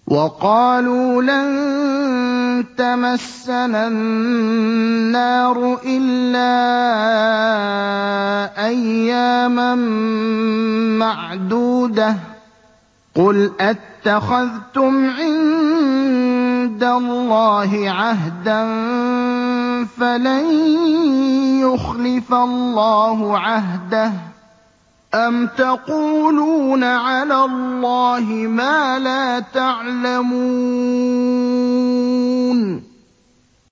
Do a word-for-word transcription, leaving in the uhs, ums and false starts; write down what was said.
وَقَالُوا لَن تَمَسَّنَا النَّارُ إِلَّا أَيَّامًا مَّعْدُودَةً ۚ قُلْ أَتَّخَذْتُمْ عِندَ اللَّهِ عَهْدًا فَلَن يُخْلِفَ اللَّهُ عَهْدَهُ ۖ أَمْ تَقُولُونَ عَلَى اللَّهِ مَا لَا تَعْلَمُونَ